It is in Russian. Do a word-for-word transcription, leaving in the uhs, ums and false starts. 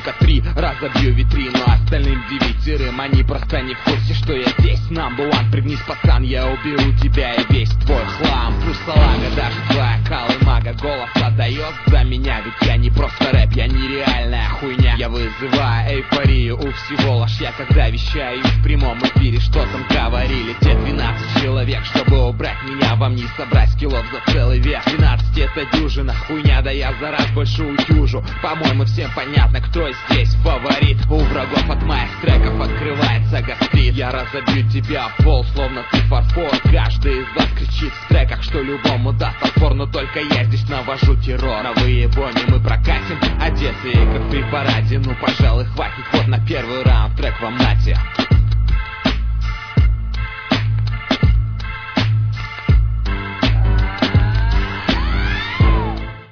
только три разобью витрину, остальным девятерым они просто не в курсе, что я здесь. Number one, пригнись, пацан, я уберу тебя и весь твой хлам. Плюс салага, даже твоя колымага голос отдает за меня, ведь я не просто рэп, я нереальная хуйня. Я вызываю эйфорию у всего лишь я, когда вещаю в прямом эфире. Что там говорили те двенадцать человек, чтобы убрать меня, вам не собрать скиллов за целый век. Двенадцать это дюжина, хуйня, да я за раз больше утюжу. По-моему, всем понятно, кто здесь фаворит. У врагов от моих треков открывается гастрит. Я разобью тебя в пол, словно ты фарфор. Каждый из вас кричит в треках, что любому даст отпор, но только я здесь навожу террор. На выебоне мы прокатим, одетые как при параде. Ну, пожалуй, хватит, вот на первый раунд трек вам нате.